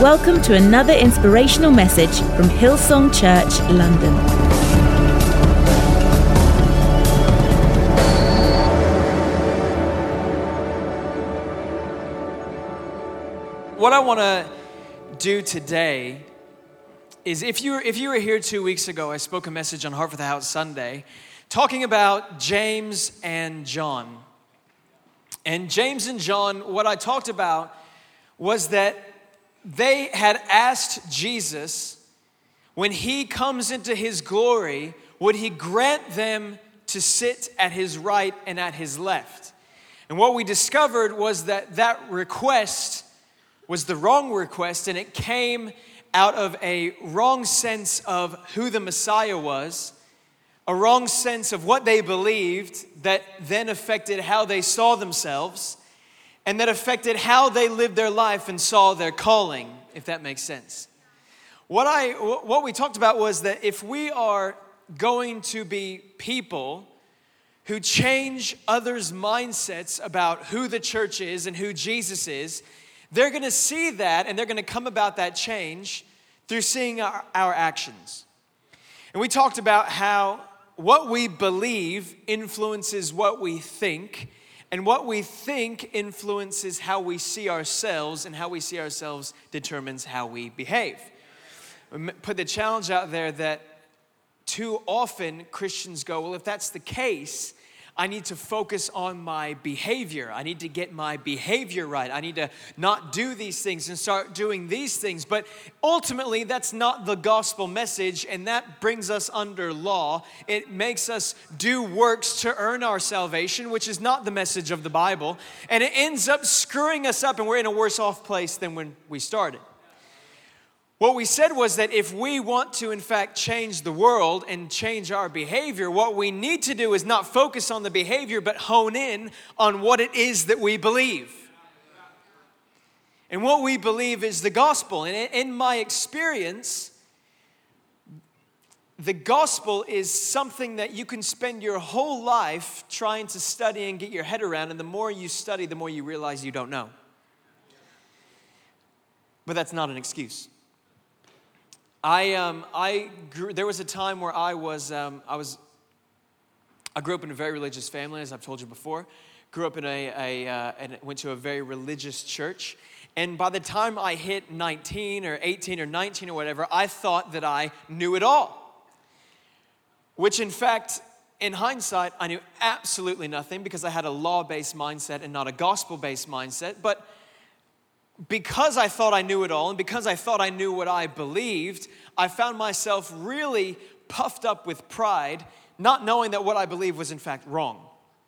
Welcome to another inspirational message from Hillsong Church, London. What I want to do today is, if you were here 2 weeks ago, I spoke a message on Heart for the House Sunday, talking about James and John. And James and John, what I talked about was that they had asked Jesus, when he comes into his glory, would he grant them to sit at his right and at his left? And what we discovered was that that request was the wrong request, and it came out of a wrong sense of who the Messiah was, a wrong sense of what they believed that then affected how they saw themselves, and that affected how they lived their life and saw their calling, if that makes sense. What we talked about was that if we are going to be people who change others' mindsets about who the church is and who Jesus is, they're going to see that, and they're going to come about that change through seeing our actions. And we talked about how what we believe influences what we think, and what we think influences how we see ourselves, and how we see ourselves determines how we behave. We put the challenge out there that too often Christians go, well, if that's the case, I need to focus on my behavior. I need to get my behavior right. I need to not do these things and start doing these things. But ultimately, that's not the gospel message, and that brings us under law. It makes us do works to earn our salvation, which is not the message of the Bible. And it ends up screwing us up, and we're in a worse off place than when we started. What we said was that if we want to, in fact, change the world and change our behavior, what we need to do is not focus on the behavior, but hone in on what it is that we believe. And what we believe is the gospel. And in my experience, the gospel is something that you can spend your whole life trying to study and get your head around. And the more you study, the more you realize you don't know. But that's not an excuse. There was a time where I grew up in a very religious family, as I've told you before. Grew up in and went to a very religious church. And by the time I hit 19 or 18 or 19 or whatever, I thought that I knew it all. Which in fact, in hindsight, I knew absolutely nothing, because I had a law-based mindset and not a gospel-based mindset. But because I thought I knew it all, and because I thought I knew what I believed, I found myself really puffed up with pride, not knowing that what I believed was in fact wrong.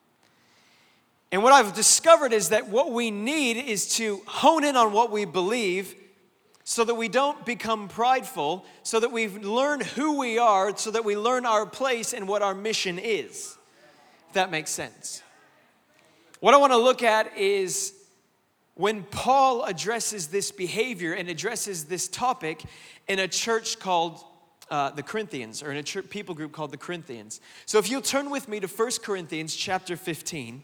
And what I've discovered is that what we need is to hone in on what we believe, so that we don't become prideful, so that we learn who we are, so that we learn our place and what our mission is. If that makes sense. What I want to look at is when Paul addresses this behavior and addresses this topic in a church called the Corinthians, or in a people group called the Corinthians. So if you'll turn with me to 1 Corinthians chapter 15,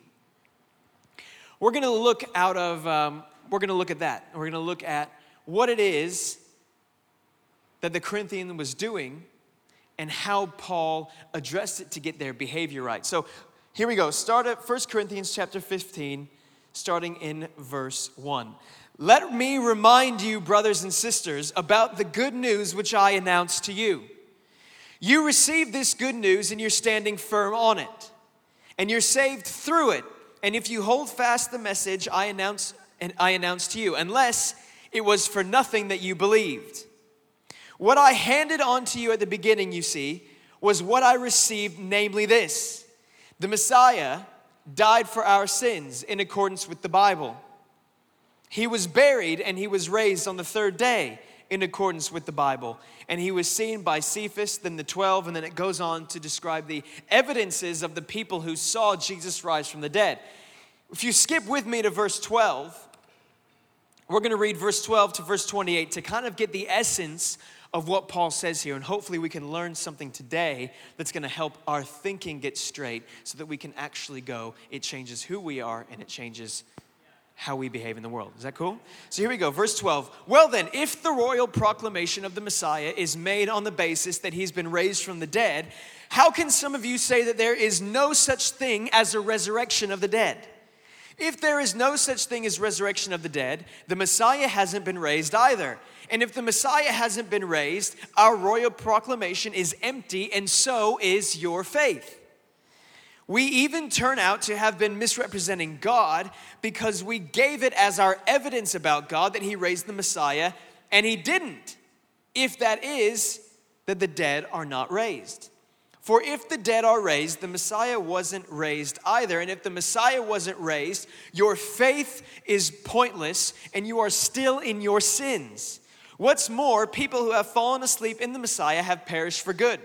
we're going to look at that. We're going to look at what it is that the Corinthian was doing and how Paul addressed it to get their behavior right. So here we go. Start at 1 Corinthians chapter 15, starting in verse 1. Let me remind you, brothers and sisters, about the good news which I announced to you. You received this good news, and you're standing firm on it. And you're saved through it. And if you hold fast the message I announced to you, unless it was for nothing that you believed. What I handed on to you at the beginning, you see, was what I received, namely this: the Messiah died for our sins in accordance with the Bible. He was buried, and he was raised on the third day in accordance with the Bible. And he was seen by Cephas, then the 12, and then it goes on to describe the evidences of the people who saw Jesus rise from the dead. If you skip with me to verse 12, we're going to read verse 12 to verse 28 to kind of get the essence of what Paul says here. And hopefully we can learn something today that's going to help our thinking get straight, so that we can actually go, it changes who we are, and it changes how we behave in the world. Is that cool? So here we go, verse 12. Well then, if the royal proclamation of the Messiah is made on the basis that he's been raised from the dead, how can some of you say that there is no such thing as a resurrection of the dead? If there is no such thing as resurrection of the dead, the Messiah hasn't been raised either. And if the Messiah hasn't been raised, our royal proclamation is empty, and so is your faith. We even turn out to have been misrepresenting God because we gave it as our evidence about God that he raised the Messiah, and he didn't. If that is, that the dead are not raised. For if the dead are raised, the Messiah wasn't raised either. And if the Messiah wasn't raised, your faith is pointless and you are still in your sins. What's more, people who have fallen asleep in the Messiah have perished for good.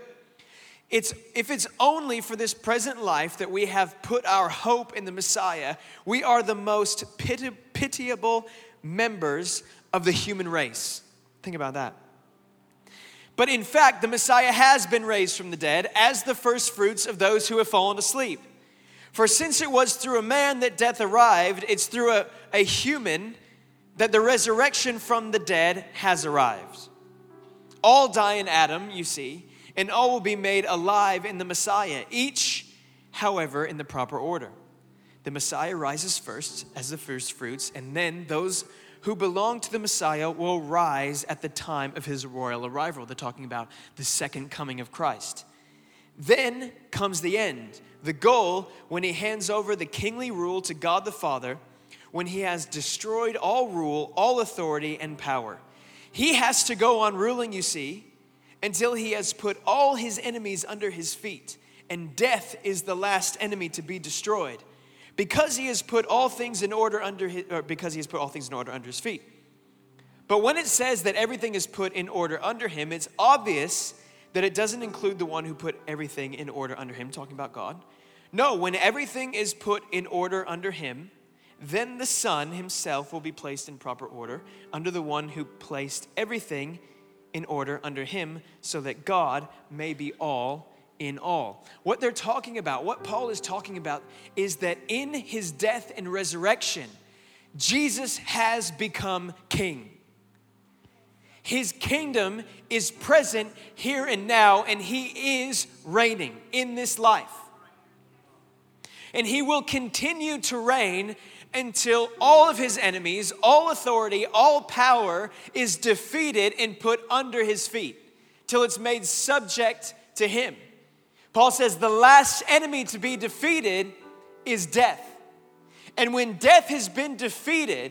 If it's only for this present life that we have put our hope in the Messiah, we are the most pitiable members of the human race. Think about that. But in fact, the Messiah has been raised from the dead as the first fruits of those who have fallen asleep. For since it was through a man that death arrived, it's through a human that the resurrection from the dead has arrived. All die in Adam, you see, and all will be made alive in the Messiah, each, however, in the proper order. The Messiah rises first as the first fruits, and then those who belong to the Messiah will rise at the time of his royal arrival. They're talking about the second coming of Christ. Then comes the end, the goal when he hands over the kingly rule to God the Father, when he has destroyed all rule, all authority, and power. He has to go on ruling, you see, until he has put all his enemies under his feet, and death is the last enemy to be destroyed, because he has put all things in order under his feet. But when it says that everything is put in order under him, it's obvious that it doesn't include the one who put everything in order under him, talking about God. No, when everything is put in order under him, then the Son himself will be placed in proper order under the one who placed everything in order under him, so that God may be all in all. What they're talking about, what Paul is talking about, is that in his death and resurrection, Jesus has become king. His kingdom is present here and now, and he is reigning in this life. And he will continue to reign until all of his enemies, all authority, all power is defeated and put under his feet, till it's made subject to him. Paul says the last enemy to be defeated is death. And when death has been defeated,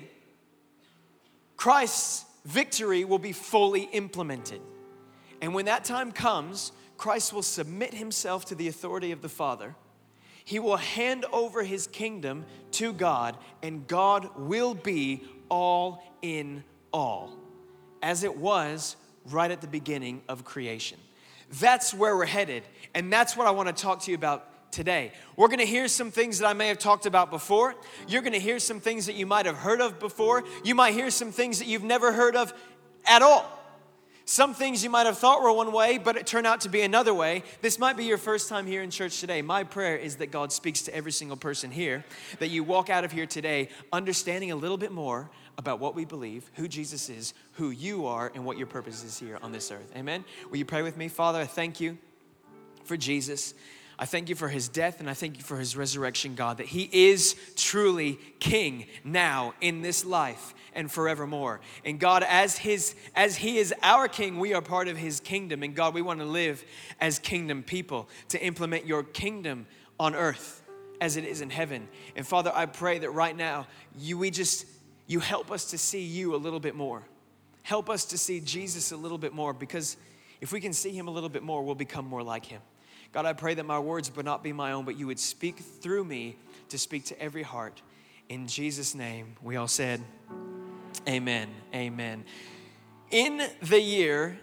Christ's victory will be fully implemented. And when that time comes, Christ will submit himself to the authority of the Father. He will hand over his kingdom to God, and God will be all in all, as it was right at the beginning of creation. That's where we're headed, and that's what I want to talk to you about today. We're going to hear some things that I may have talked about before. You're going to hear some things that you might have heard of before. You might hear some things that you've never heard of at all. Some things you might have thought were one way, but it turned out to be another way. This might be your first time here in church today. My prayer is that God speaks to every single person here, that you walk out of here today understanding a little bit more about what we believe, who Jesus is, who you are, and what your purpose is here on this earth. Amen? Will you pray with me? Father, I thank you for Jesus. I thank you for his death, and I thank you for his resurrection, God, that he is truly king now in this life and forevermore. And God, as he is our king, we are part of his kingdom. And God, we want to live as kingdom people to implement your kingdom on earth as it is in heaven. And Father, I pray that right now, you help us to see you a little bit more. Help us to see Jesus a little bit more, because if we can see him a little bit more, we'll become more like him. God, I pray that my words would not be my own, but you would speak through me to speak to every heart. In Jesus' name, we all said, amen, amen. In the year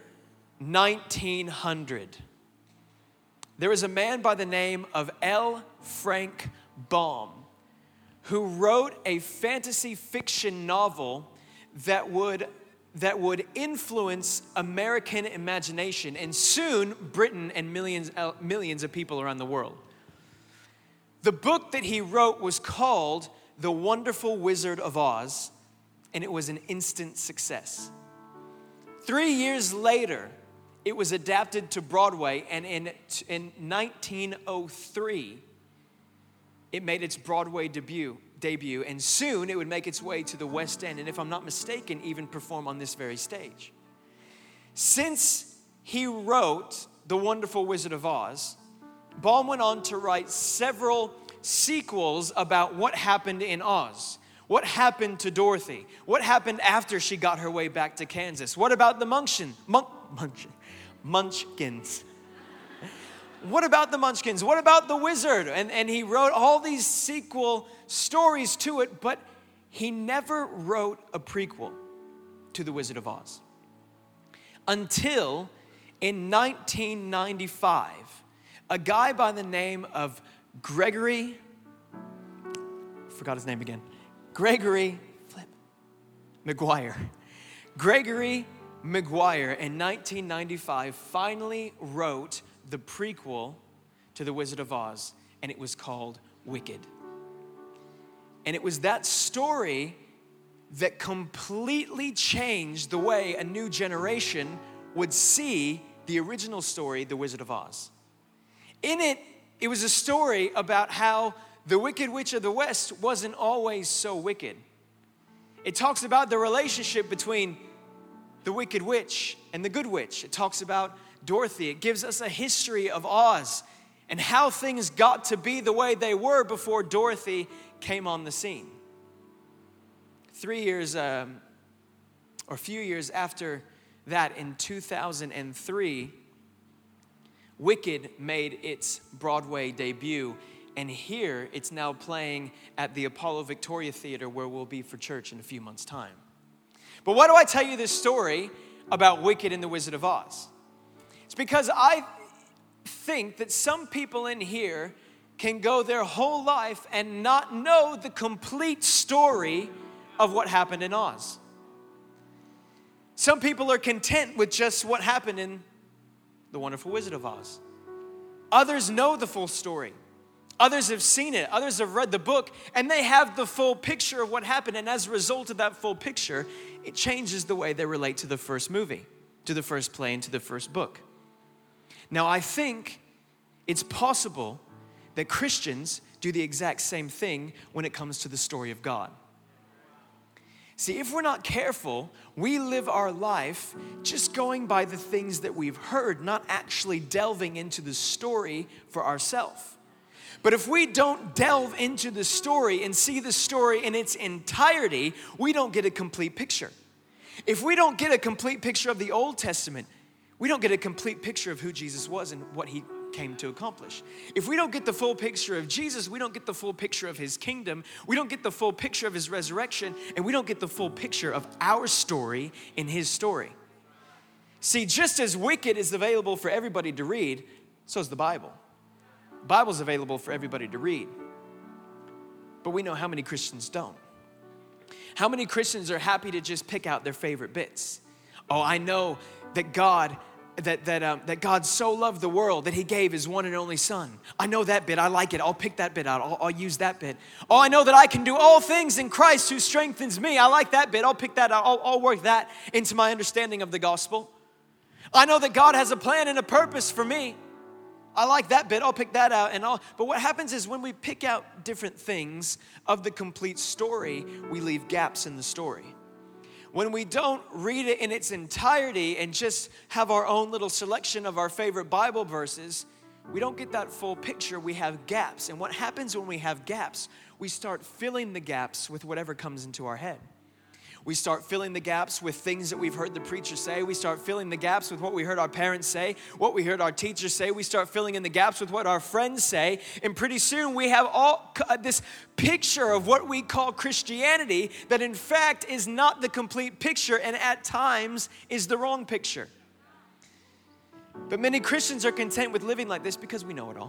1900, there was a man by the name of L. Frank Baum who wrote a fantasy fiction novel that would influence American imagination, and soon Britain and millions of people around the world. The book that he wrote was called The Wonderful Wizard of Oz, and it was an instant success. 3 years later, it was adapted to Broadway, and in 1903, it made its Broadway debut, and soon it would make its way to the West End, and if I'm not mistaken, even perform on this very stage. Since he wrote The Wonderful Wizard of Oz, Baum went on to write several sequels about what happened in Oz. What happened to Dorothy? What happened after she got her way back to Kansas? What about the Munchkins? What about the Munchkins? What about the Wizard? And he wrote all these sequel stories to it, but he never wrote a prequel to The Wizard of Oz. Until in 1995, a guy by the name of Gregory Maguire. Gregory Maguire in 1995 finally wrote the prequel to The Wizard of Oz, and it was called Wicked. And it was that story that completely changed the way a new generation would see the original story, The Wizard of Oz. In it, it was a story about how the Wicked Witch of the West wasn't always so wicked. It talks about the relationship between the Wicked Witch and the Good Witch. It talks about Dorothy. It gives us a history of Oz and how things got to be the way they were before Dorothy came on the scene. 3 years, or a few years after that, in 2003, Wicked made its Broadway debut, and here it's now playing at the Apollo Victoria Theater, where we'll be for church in a few months' time. But why do I tell you this story about Wicked and the Wizard of Oz? It's because I think that some people in here can go their whole life and not know the complete story of what happened in Oz. Some people are content with just what happened in The Wonderful Wizard of Oz. Others know the full story. Others have seen it. Others have read the book, and they have the full picture of what happened. And as a result of that full picture, it changes the way they relate to the first movie, to the first play, and to the first book. Now, I think it's possible that Christians do the exact same thing when it comes to the story of God. See, if we're not careful, we live our life just going by the things that we've heard, not actually delving into the story for ourselves. But if we don't delve into the story and see the story in its entirety, we don't get a complete picture. If we don't get a complete picture of the Old Testament, we don't get a complete picture of who Jesus was and what he came to accomplish. If we don't get the full picture of Jesus, we don't get the full picture of his kingdom, we don't get the full picture of his resurrection, and we don't get the full picture of our story in his story. See, just as Wicked is available for everybody to read, so is the Bible. The Bible's available for everybody to read. But we know how many Christians don't. How many Christians are happy to just pick out their favorite bits? Oh, I know that God so loved the world that he gave his one and only son. I know that bit. I like it. I'll pick that bit out. I'll use that bit. Oh, I know that I can do all things in Christ who strengthens me. I like that bit. I'll pick that out. I'll work that into my understanding of the gospel. I know that God has a plan and a purpose for me. I like that bit. I'll pick that out. But what happens is when we pick out different things of the complete story, we leave gaps in the story. When we don't read it in its entirety and just have our own little selection of our favorite Bible verses, we don't get that full picture. We have gaps. And what happens when we have gaps? We start filling the gaps with whatever comes into our head. We start filling the gaps with things that we've heard the preacher say. We start filling the gaps with what we heard our parents say, what we heard our teachers say. We start filling in the gaps with what our friends say. And pretty soon we have all this picture of what we call Christianity that in fact is not the complete picture and at times is the wrong picture. But many Christians are content with living like this because we know it all.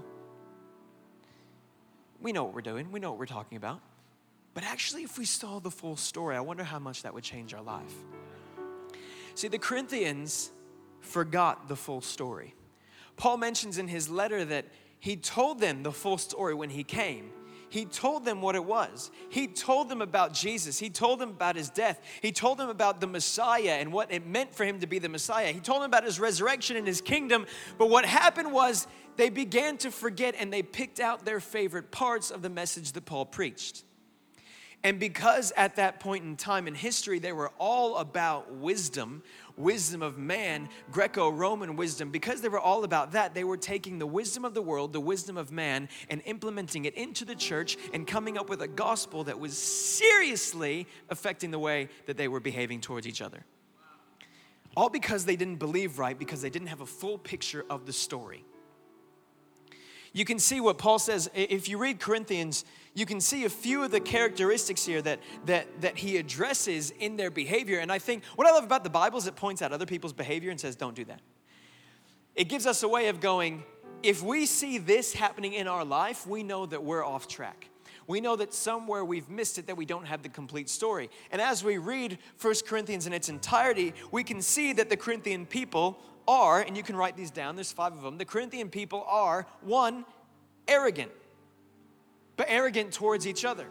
We know what we're doing. We know what we're talking about. But actually, if we saw the full story, I wonder how much that would change our life. See, the Corinthians forgot the full story. Paul mentions in his letter that he told them the full story when he came. he told them what it was. He told them about Jesus. He told them about his death. He told them about the Messiah and what it meant for him to be the Messiah. He told them about his resurrection and his kingdom. But what happened was they began to forget, and they picked out their favorite parts of the message that Paul preached. And because at that point in time in history, they were all about wisdom of man, Greco-Roman wisdom, because they were all about that, they were taking the wisdom of the world, the wisdom of man, and implementing it into the church and coming up with a gospel that was seriously affecting the way that they were behaving towards each other. All because they didn't believe right, because they didn't have a full picture of the story. You can see what Paul says. If you read Corinthians, you can see a few of the characteristics here that he addresses in their behavior. And I think what I love about the Bible is it points out other people's behavior and says, don't do that. It gives us a way of going, if we see this happening in our life, we know that we're off track. We know that somewhere we've missed it, that we don't have the complete story. And as we read 1 Corinthians in its entirety, we can see that the Corinthian people are, and you can write these down, there's 5 of them. The Corinthian people are, 1, arrogant, but arrogant towards each other.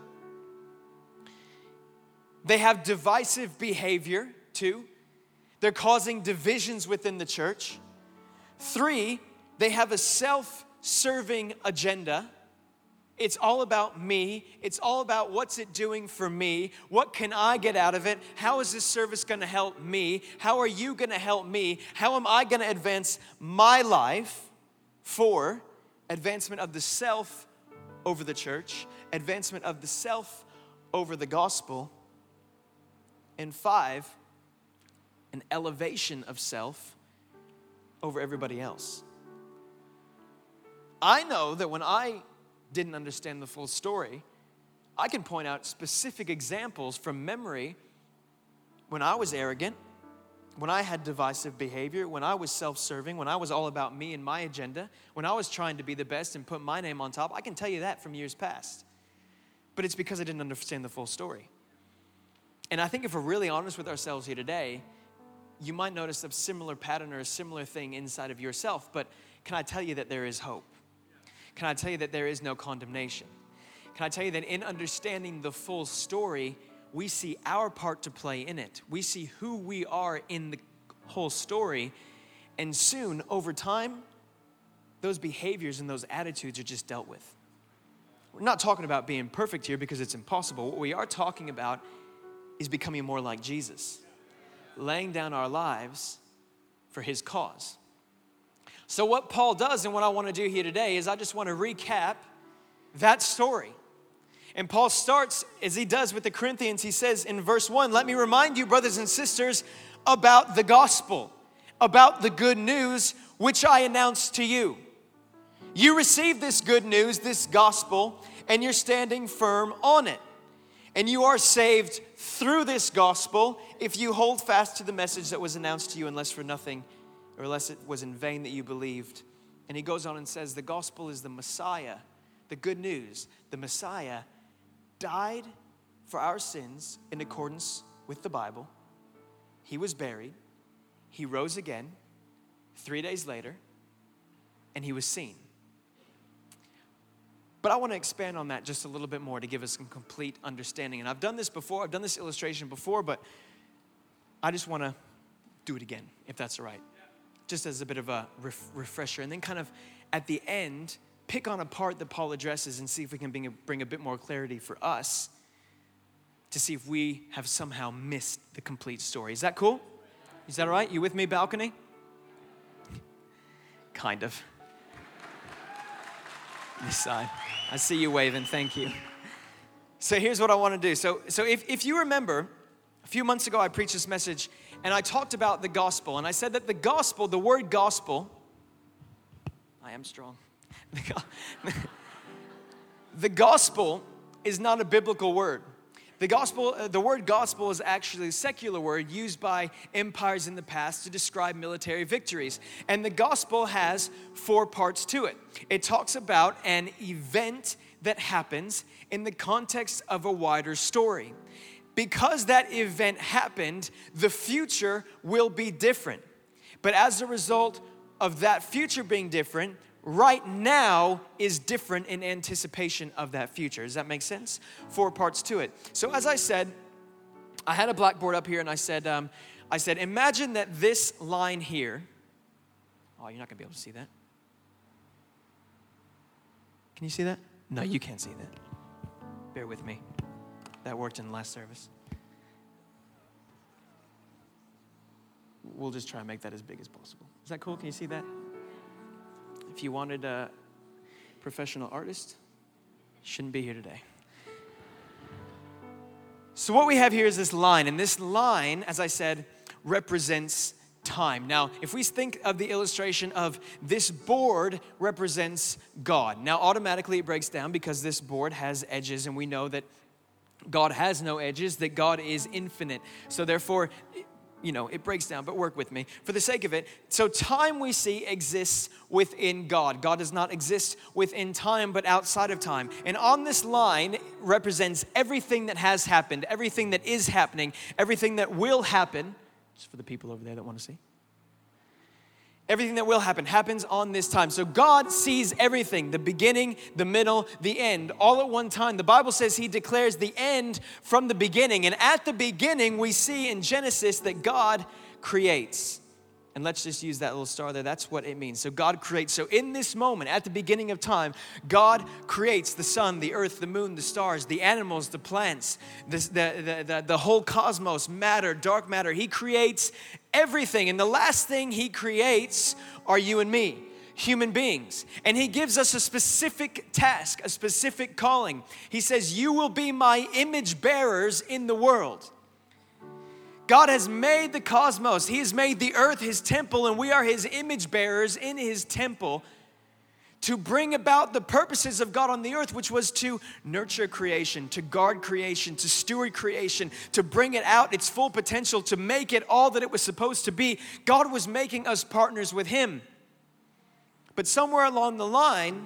They have divisive behavior, 2. They're causing divisions within the church. 3, they have a self-serving agenda. It's all about me. It's all about what's it doing for me? What can I get out of it? How is this service going to help me? How are you going to help me? How am I going to advance my life? 4, advancement of the self over the church. Advancement of the self over the gospel. And 5, an elevation of self over everybody else. I know that when I didn't understand the full story, I can point out specific examples from memory when I was arrogant, when I had divisive behavior, when I was self-serving, when I was all about me and my agenda, when I was trying to be the best and put my name on top. I can tell you that from years past. But it's because I didn't understand the full story. And I think if we're really honest with ourselves here today, you might notice a similar pattern or a similar thing inside of yourself. But can I tell you that there is hope? Can I tell you that there is no condemnation? Can I tell you that in understanding the full story, we see our part to play in it. We see who we are in the whole story. And soon, over time, those behaviors and those attitudes are just dealt with. We're not talking about being perfect here because it's impossible. What we are talking about is becoming more like Jesus, laying down our lives for his cause. So what Paul does and what I want to do here today is I just want to recap that story. And Paul starts, as he does with the Corinthians, he says in verse 1, let me remind you, brothers and sisters, about the gospel, about the good news which I announced to you. You received this good news, this gospel, and you're standing firm on it. And you are saved through this gospel if you hold fast to the message that was announced to you, unless it was in vain that you believed. And he goes on and says, the gospel is the Messiah, the good news. The Messiah died for our sins in accordance with the Bible. He was buried. He rose again 3 days later, and he was seen. But I want to expand on that just a little bit more to give us some complete understanding. And I've done this before. I've done this illustration before, but I just want to do it again, if that's all right. Just as a bit of a refresher. And then kind of at the end, pick on a part that Paul addresses and see if we can bring a bit more clarity for us to see if we have somehow missed the complete story. Is that cool? Is that all right? You with me, balcony? Kind of. This side. I see you waving. Thank you. So here's what I want to do. So if you remember, a few months ago I preached this message and I talked about the gospel. And I said that the gospel, the word gospel, I am strong. The gospel is not a biblical word. The word gospel is actually a secular word used by empires in the past to describe military victories. And the gospel has 4 parts to it. It talks about an event that happens in the context of a wider story. Because that event happened, the future will be different. But as a result of that future being different, right now is different in anticipation of that future. Does that make sense? 4 parts to it. So as I said, I had a blackboard up here and I said, imagine that this line here, oh, you're not gonna be able to see that. Can you see that? No, you can't see that. Bear with me. That worked in the last service. We'll just try and make that as big as possible. Is that cool? Can you see that? If you wanted a professional artist, you shouldn't be here today. So what we have here is this line, and this line, as I said, represents time. Now, if we think of the illustration of this board represents God. Now, automatically it breaks down because this board has edges, and we know that God has no edges, that God is infinite. So therefore, it breaks down, but work with me. For the sake of it, so time we see exists within God. God does not exist within time, but outside of time. And on this line represents everything that has happened, everything that is happening, everything that will happen. Just for the people over there that want to see. Everything that will happen happens on this time. So God sees everything, the beginning, the middle, the end, all at one time. The Bible says he declares the end from the beginning. And at the beginning, we see in Genesis that God creates. And let's just use that little star there. That's what it means. So God creates. So in this moment, at the beginning of time, God creates the sun, the earth, the moon, the stars, the animals, the plants, the whole cosmos, matter, dark matter. He creates everything. And the last thing he creates are you and me, human beings. And he gives us a specific task, a specific calling. He says, you will be my image bearers in the world. God has made the cosmos. He has made the earth his temple, and we are his image bearers in his temple to bring about the purposes of God on the earth, which was to nurture creation, to guard creation, to steward creation, to bring it out its full potential, to make it all that it was supposed to be. God was making us partners with him. But somewhere along the line,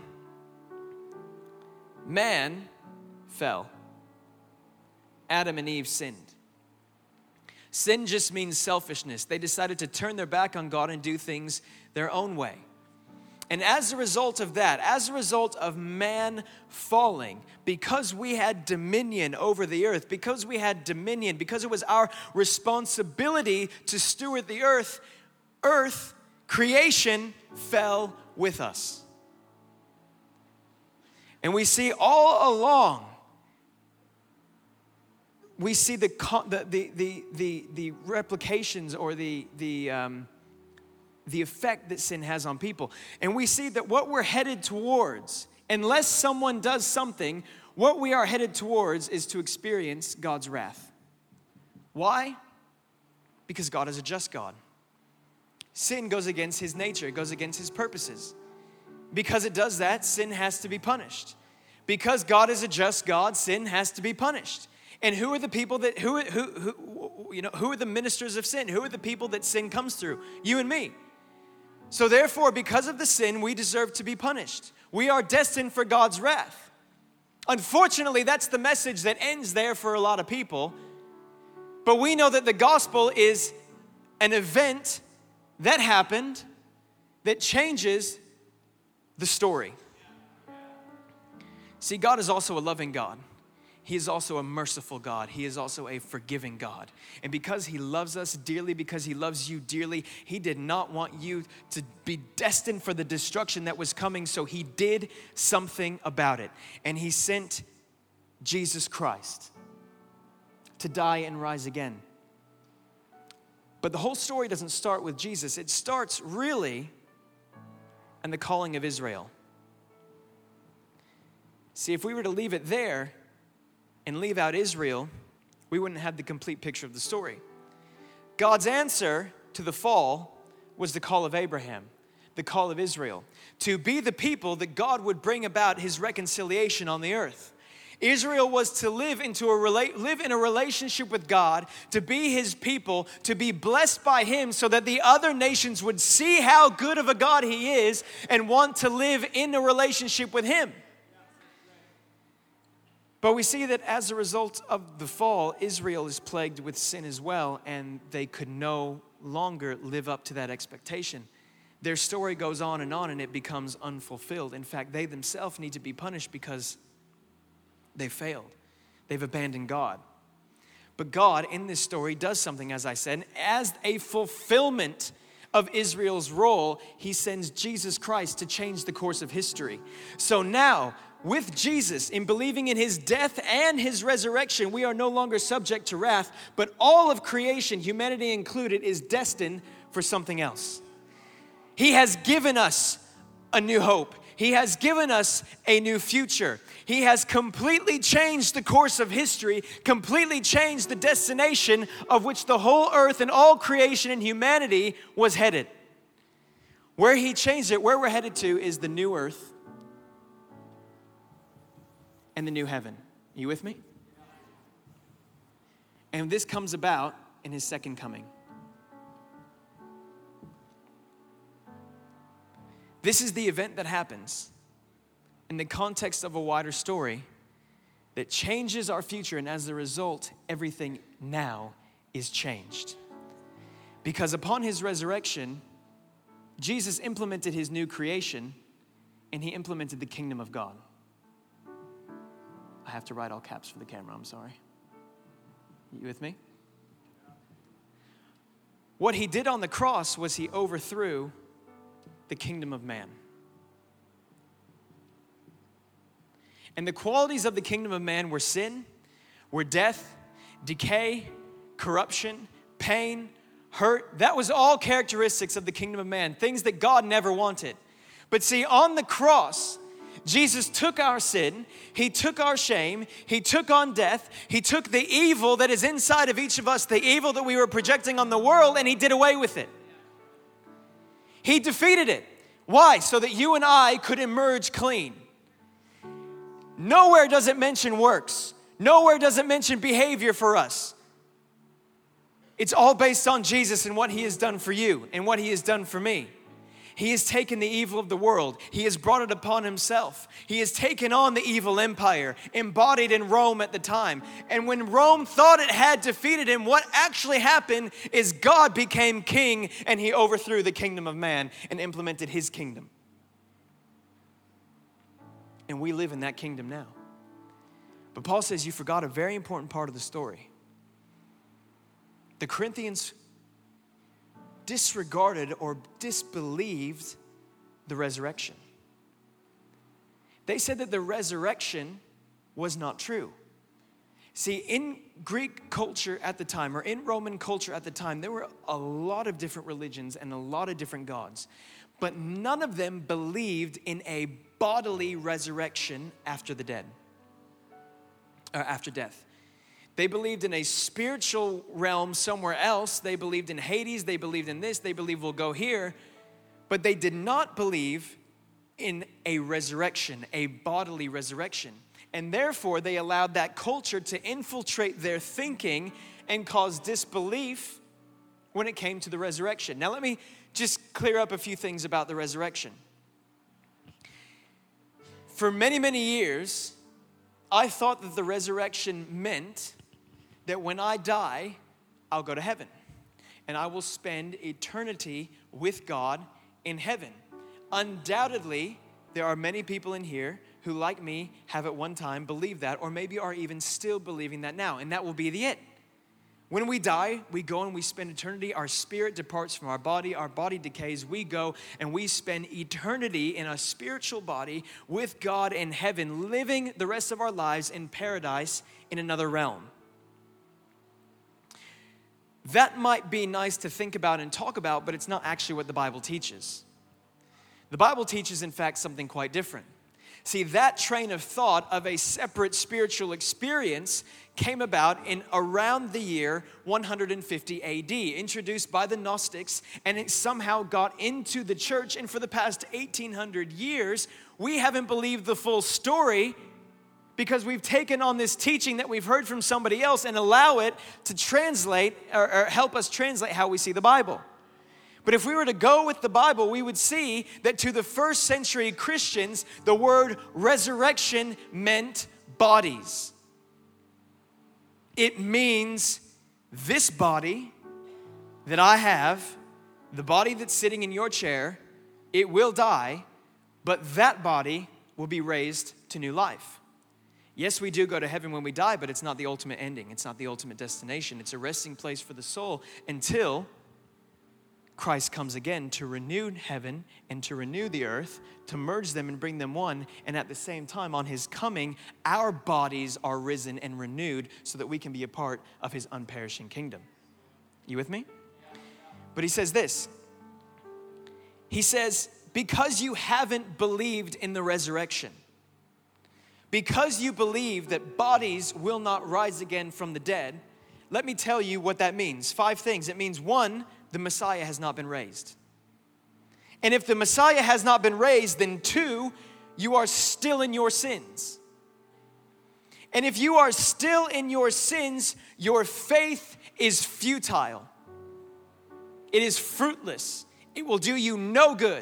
man fell. Adam and Eve sinned. Sin just means selfishness. They decided to turn their back on God and do things their own way. And as a result of that, as a result of man falling, because we had dominion over the earth, because it was our responsibility to steward the earth, creation fell with us. And we see all along, we see the replications or the effect that sin has on people. And we see that what we're headed towards, unless someone does something, what we are headed towards is to experience God's wrath. Why? Because God is a just God. Sin goes against his nature. It goes against his purposes. Because it does that, sin has to be punished. Because God is a just God, sin has to be punished. And who are the people that, who are the ministers of sin? Who are the people that sin comes through? You and me. So therefore, because of the sin, we deserve to be punished. We are destined for God's wrath. Unfortunately, that's the message that ends there for a lot of people. But we know that the gospel is an event that happened that changes the story. See, God is also a loving God. He is also a merciful God. He is also a forgiving God. And because he loves us dearly, because he loves you dearly, he did not want you to be destined for the destruction that was coming, so he did something about it. And he sent Jesus Christ to die and rise again. But the whole story doesn't start with Jesus. It starts really in the calling of Israel. See, if we were to leave it there, and leave out Israel, we wouldn't have the complete picture of the story. God's answer to the fall was the call of Abraham, the call of Israel, to be the people that God would bring about his reconciliation on the earth. Israel was to live in a relationship with God, to be his people, to be blessed by him so that the other nations would see how good of a God he is and want to live in a relationship with him. But we see that as a result of the fall, Israel is plagued with sin as well, and they could no longer live up to that expectation. their story goes on and it becomes unfulfilled. In fact, they themselves need to be punished because they failed. They've abandoned God. But God, in this story, does something, as I said, as a fulfillment of Israel's role, he sends Jesus Christ to change the course of history. So now, with Jesus, in believing in his death and his resurrection, we are no longer subject to wrath, but all of creation, humanity included, is destined for something else. He has given us a new hope. He has given us a new future. He has completely changed the course of history, completely changed the destination of which the whole earth and all creation and humanity was headed. Where he changed it, where we're headed to, is the new earth and the new heaven. Are you with me? And this comes about in his second coming. This is the event that happens in the context of a wider story that changes our future, and as a result, everything now is changed. Because upon his resurrection, Jesus implemented his new creation, and he implemented the kingdom of God. I have to write all caps for the camera, I'm sorry. You with me? What he did on the cross was he overthrew the kingdom of man. And the qualities of the kingdom of man were sin, were death, decay, corruption, pain, hurt. That was all characteristics of the kingdom of man, things that God never wanted. But see, on the cross, Jesus took our sin, he took our shame, he took on death, he took the evil that is inside of each of us, the evil that we were projecting on the world, and he did away with it. He defeated it. Why? So that you and I could emerge clean. Nowhere does it mention works. Nowhere does it mention behavior for us. It's all based on Jesus and what he has done for you and what he has done for me. He has taken the evil of the world. He has brought it upon himself. He has taken on the evil empire embodied in Rome at the time. And when Rome thought it had defeated him, what actually happened is God became king and he overthrew the kingdom of man and implemented his kingdom. And we live in that kingdom now. But Paul says you forgot a very important part of the story. The Corinthians disregarded or disbelieved the resurrection. They said that the resurrection was not true. See, in Greek culture at the time, or in Roman culture at the time, there were a lot of different religions and a lot of different gods, but none of them believed in a bodily resurrection after the dead, or after death. They believed in a spiritual realm somewhere else. They believed in Hades. They believed in this. They believed we'll go here. But they did not believe in a resurrection, a bodily resurrection. And therefore, they allowed that culture to infiltrate their thinking and cause disbelief when it came to the resurrection. Now, let me just clear up a few things about the resurrection. For many, many years, I thought that the resurrection meant that when I die, I'll go to heaven. And I will spend eternity with God in heaven. Undoubtedly, there are many people in here who, like me, have at one time believed that, or maybe are even still believing that now. And that will be the it. When we die, we go and we spend eternity. Our spirit departs from our body decays. We go and we spend eternity in a spiritual body with God in heaven, living the rest of our lives in paradise in another realm. That might be nice to think about and talk about, but it's not actually what the Bible teaches. The Bible teaches, in fact, something quite different. See, that train of thought of a separate spiritual experience came about in around the year 150 AD, introduced by the Gnostics, and it somehow got into the church. And for the past 1800 years, we haven't believed the full story because we've taken on this teaching that we've heard from somebody else and allow it to translate or help us translate how we see the Bible. But if we were to go with the Bible, we would see that to the first century Christians, the word resurrection meant bodies. It means this body that I have, the body that's sitting in your chair, It will die, but that body will be raised to new life. Yes, we do go to heaven when we die, but it's not the ultimate ending. It's not the ultimate destination. It's a resting place for the soul until Christ comes again to renew heaven and to renew the earth, to merge them and bring them one. And at the same time, on his coming, our bodies are risen and renewed so that we can be a part of his unperishing kingdom. You with me? But he says this. He says, because you haven't believed in the resurrection, because you believe that bodies will not rise again from the dead, let me tell you what that means. 5 things. It means 1, the Messiah has not been raised. And if the Messiah has not been raised, then 2, you are still in your sins. And if you are still in your sins, your faith is futile. It is fruitless. It will do you no good.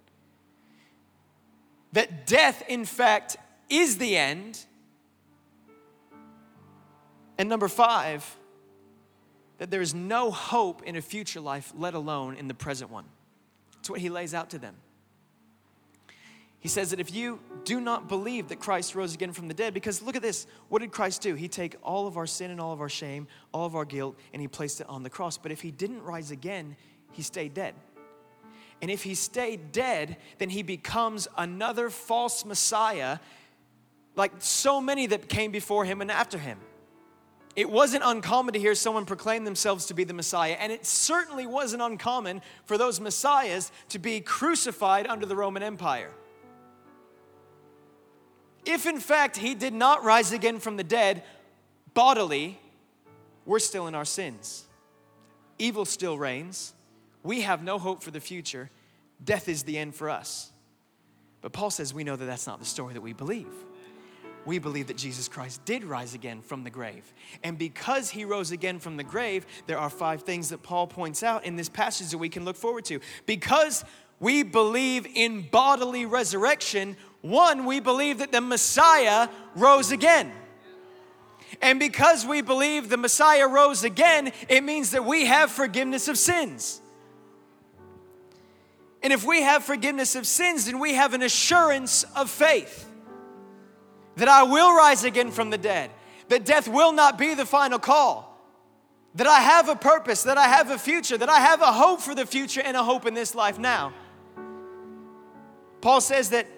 That death, in fact, is the end. And number 5, that there is no hope in a future life, let alone in the present one. That's what he lays out to them. He says that if you do not believe that Christ rose again from the dead, because look at this, what did Christ do? He took all of our sin and all of our shame, all of our guilt, and he placed it on the cross. But if he didn't rise again, he stayed dead. And if he stayed dead, then he becomes another false Messiah, like so many that came before him and after him. It wasn't uncommon to hear someone proclaim themselves to be the Messiah, and it certainly wasn't uncommon for those Messiahs to be crucified under the Roman Empire. If in fact he did not rise again from the dead bodily, we're still in our sins. Evil still reigns. We have no hope for the future. Death is the end for us. But Paul says we know that that's not the story that we believe. We believe that Jesus Christ did rise again from the grave. And because he rose again from the grave, there are 5 things that Paul points out in this passage that we can look forward to. Because we believe in bodily resurrection, 1, we believe that the Messiah rose again. And because we believe the Messiah rose again, it means that we have forgiveness of sins. And if we have forgiveness of sins, then we have an assurance of faith that I will rise again from the dead, that death will not be the final call, that I have a purpose, that I have a future, that I have a hope for the future and a hope in this life now. Paul says that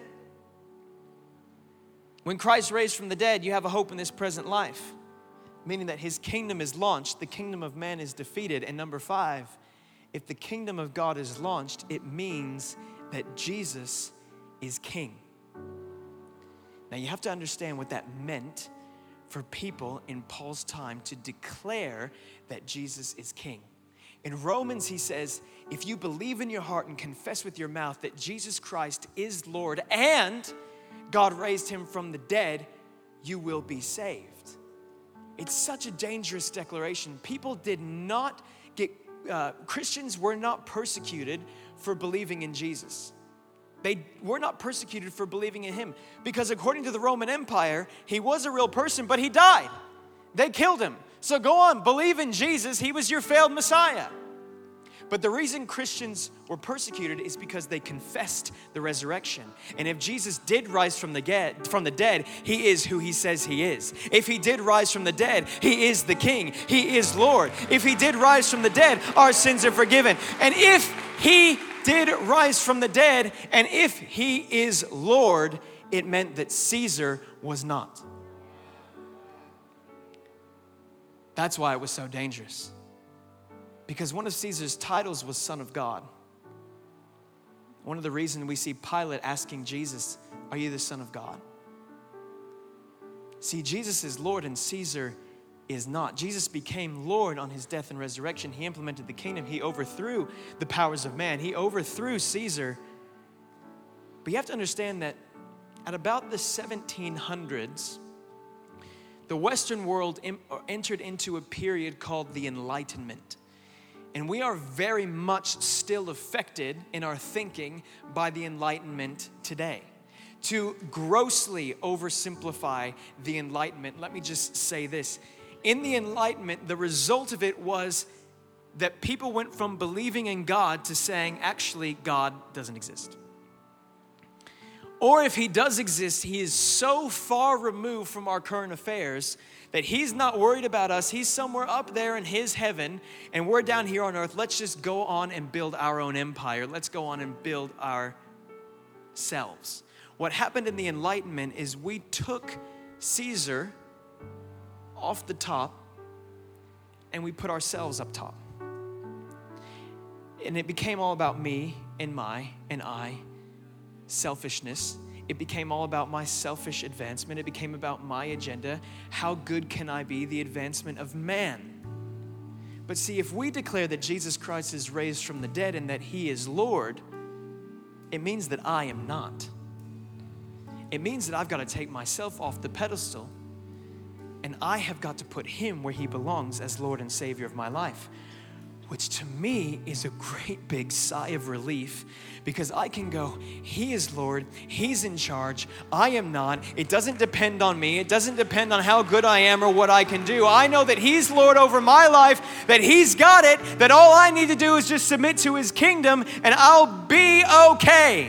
when Christ raised from the dead, you have a hope in this present life, meaning that his kingdom is launched, the kingdom of man is defeated. And number 5, if the kingdom of God is launched, it means that Jesus is king. Now you have to understand what that meant for people in Paul's time to declare that Jesus is king. In Romans, he says, if you believe in your heart and confess with your mouth that Jesus Christ is Lord and God raised him from the dead, you will be saved. It's such a dangerous declaration. People did not get, Christians were not persecuted for believing in Jesus. They were not persecuted for believing in him because according to the Roman Empire, he was a real person, but he died. They killed him. So go on, believe in Jesus. He was your failed Messiah. But the reason Christians were persecuted is because they confessed the resurrection. And if Jesus did rise from the dead, he is who he says he is. If he did rise from the dead, he is the King. He is Lord. If he did rise from the dead, our sins are forgiven. And if he did rise from the dead, and if he is Lord, it meant that Caesar was not. That's why it was so dangerous. Because one of Caesar's titles was Son of God. One of the reasons we see Pilate asking Jesus, are you the Son of God? See, Jesus is Lord and Caesar is not. Jesus became Lord on his death and resurrection. He implemented the kingdom. He overthrew the powers of man. He overthrew Caesar. But you have to understand that at about the 1700s, the Western world entered into a period called the Enlightenment. And we are very much still affected in our thinking by the Enlightenment today. To grossly oversimplify the Enlightenment, let me just say this. In the Enlightenment, the result of it was that people went from believing in God to saying, actually, God doesn't exist. Or if he does exist, he is so far removed from our current affairs that he's not worried about us. He's somewhere up there in his heaven, and we're down here on earth. Let's just go on and build our own empire. Let's go on and build ourselves. What happened in the Enlightenment is we took Caesar off the top and we put ourselves up top. And it became all about me and my and I, selfishness. It became all about my selfish advancement. It became about my agenda. How good can I be? The advancement of man. But see, if we declare that Jesus Christ is raised from the dead and that he is Lord, it means that I am not. It means that I've got to take myself off the pedestal and I have got to put him where he belongs as Lord and Savior of my life. Which to me is a great big sigh of relief, because I can go, he is Lord, he's in charge, I am not. It doesn't depend on me. It doesn't depend on how good I am or what I can do. I know that he's Lord over my life, that he's got it, that all I need to do is just submit to his kingdom and I'll be okay.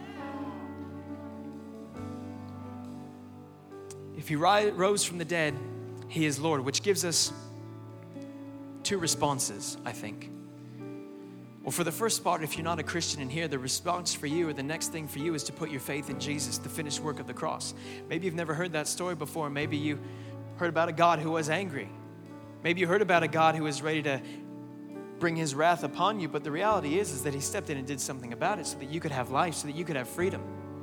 If he rose from the dead, he is Lord, which gives us two responses, I think. Well, for the first part, if you're not a Christian in here, the response for you or the next thing for you is to put your faith in Jesus, the finished work of the cross. Maybe you've never heard that story before. Maybe you heard about a God who was angry. Maybe you heard about a God who was ready to bring his wrath upon you, but the reality is that he stepped in and did something about it so that you could have life, so that you could have freedom.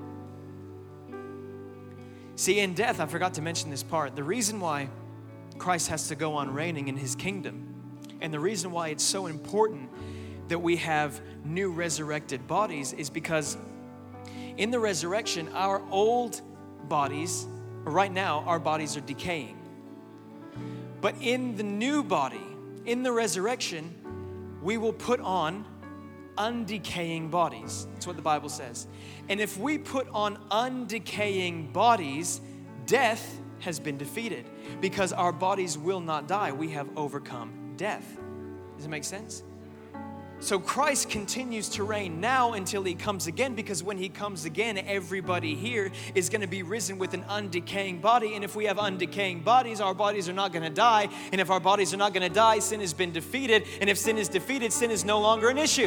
See, in death, I forgot to mention this part. The reason why Christ has to go on reigning in his kingdom, and the reason why it's so important that we have new resurrected bodies, is because in the resurrection, our old bodies, right now, our bodies are decaying. But in the new body, in the resurrection, we will put on undecaying bodies. That's what the Bible says. And if we put on undecaying bodies, death has been defeated, because our bodies will not die. We have overcome death. Does it make sense? So Christ continues to reign now until he comes again, because when he comes again, everybody here is going to be risen with an undecaying body. And if we have undecaying bodies, our bodies are not going to die. And if our bodies are not going to die, sin has been defeated. And if sin is defeated, sin is no longer an issue.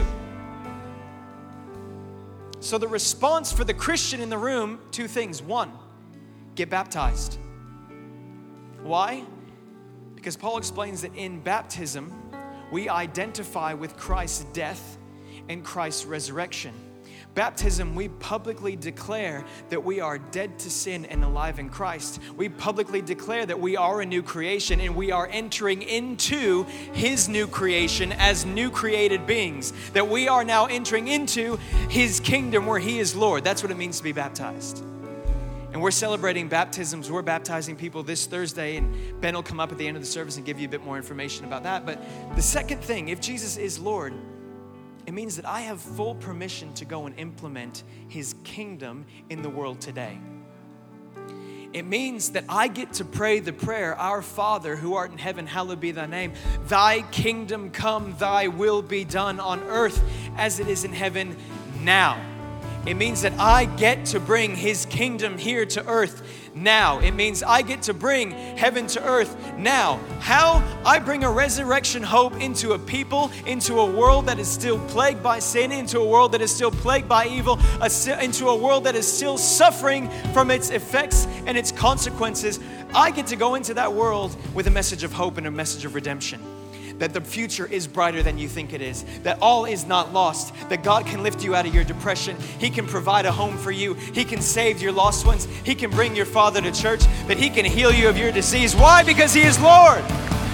So the response for the Christian in the room, two things. One, get baptized. Why? Because Paul explains that in baptism, we identify with Christ's death and Christ's resurrection. Baptism, we publicly declare that we are dead to sin and alive in Christ. We publicly declare that we are a new creation and we are entering into his new creation as new created beings. That we are now entering into his kingdom where he is Lord. That's what it means to be baptized. And we're celebrating baptisms. We're baptizing people this Thursday, and Ben will come up at the end of the service and give you a bit more information about that. But the second thing, if Jesus is Lord, it means that I have full permission to go and implement his kingdom in the world today. It means that I get to pray the prayer, Our Father who art in heaven, hallowed be thy name. Thy kingdom come, thy will be done on earth as it is in heaven now. It means that I get to bring his kingdom here to earth now. It means I get to bring heaven to earth now. How? I bring a resurrection hope into a people, into a world that is still plagued by sin, into a world that is still plagued by evil, into a world that is still suffering from its effects and its consequences. I get to go into that world with a message of hope and a message of redemption. That the future is brighter than you think it is. That all is not lost. That God can lift you out of your depression. He can provide a home for you. He can save your lost ones. He can bring your father to church. That he can heal you of your disease. Why? Because he is Lord.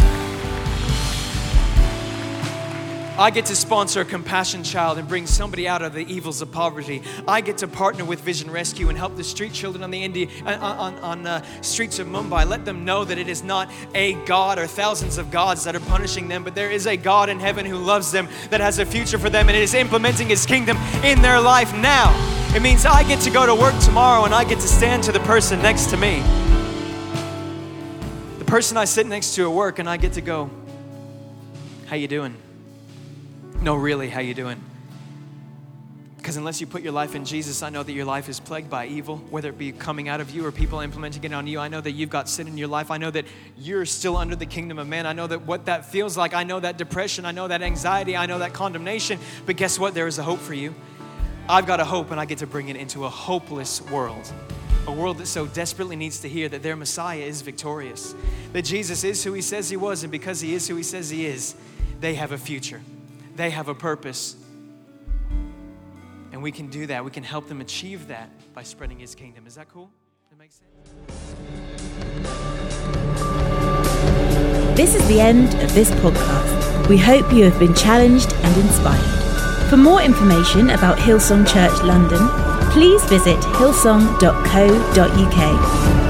I get to sponsor a compassion child and bring somebody out of the evils of poverty. I get to partner with Vision Rescue and help the street children on the streets of Mumbai. Let them know that it is not a God or thousands of gods that are punishing them, but there is a God in heaven who loves them, that has a future for them, and is implementing his kingdom in their life now. It means I get to go to work tomorrow and I get to stand to the person next to me. The person I sit next to at work, and I get to go, how you doing? No, really, how you doing? Because unless you put your life in Jesus, I know that your life is plagued by evil, whether it be coming out of you or people implementing it on you. I know that you've got sin in your life. I know that you're still under the kingdom of man. I know that what that feels like. I know that depression. I know that anxiety. I know that condemnation. But guess what? There is a hope for you. I've got a hope, and I get to bring it into a hopeless world. A world that so desperately needs to hear that their Messiah is victorious. That Jesus is who he says he was, and because he is who he says he is, they have a future. They have a purpose. And we can do that. We can help them achieve that by spreading his kingdom. Is that cool? That makes sense? This is the end of this podcast. We hope you have been challenged and inspired. For more information about Hillsong Church London, please visit hillsong.co.uk.